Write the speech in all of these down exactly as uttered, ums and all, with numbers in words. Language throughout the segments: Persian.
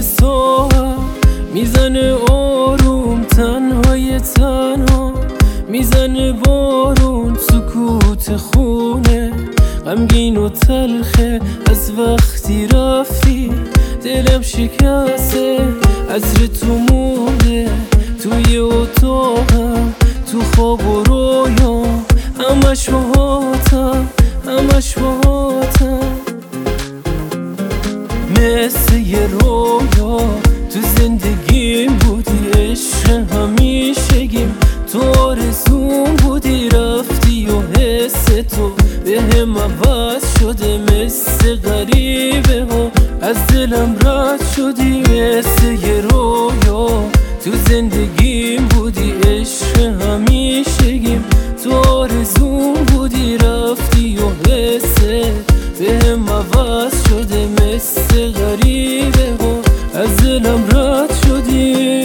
ساعت میزنه آروم، تنهای تنها میزنه بارون، سکوت خونه غمگین و تلخه از وقتی رفتی، دلم شکسته عطر تو مونده توی اتاقم، تو خواب و رویام، همش باهاتم همش باهاتم. مثل یه رویا تو زندگیم بودی، عشق همیشگیم، تو آرزوم بودی، رفتی و حس تو به هم عوض شده، مثل غریبه ها از دلم رد شدی. مثل یه رویا تو زندگیم بودی، عشق همیشگیم، تو آرزوم بودی، رفتی و حس به هم عوض شده، مثل غریبه ها از دلم رد شدی.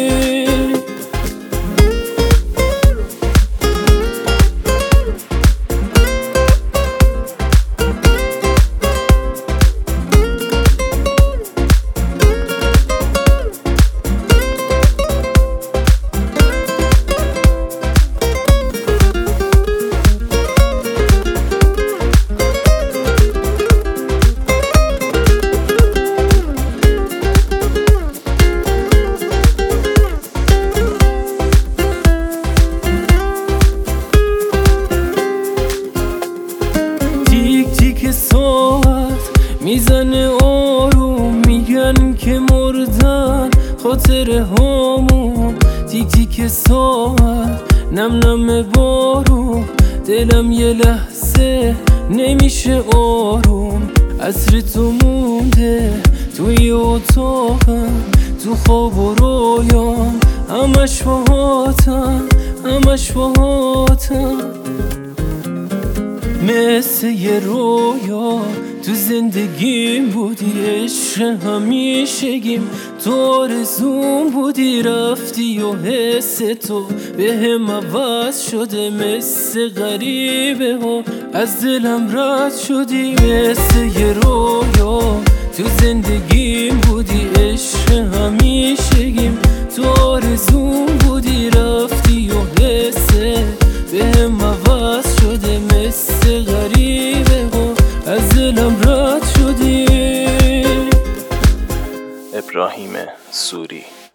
ساعت میزنه آروم، میگن که مردن خاطره هامون، تیک تیک ساعت نم نم بارون، دلم یه لحظه نمیشه آروم، عطر تو مونده توی اتاقم، تو خواب و رویام، همش باهاتم همش باهاتم. مثل یه رویا تو زندگیم بودی، عشق همیشگیم، تو آرزوم بودی، رفتی و حس تو به هم عوض شده، مثل غریبه ها از دلم رد شدی. مثل یه رویا تو زندگیم بودی، عشق همیشگیم، تو آرزوم بودی، رفتی و حس به هم عوض شده، مثل غریبه ها از دلم رد شدی. ابراهیم سوری.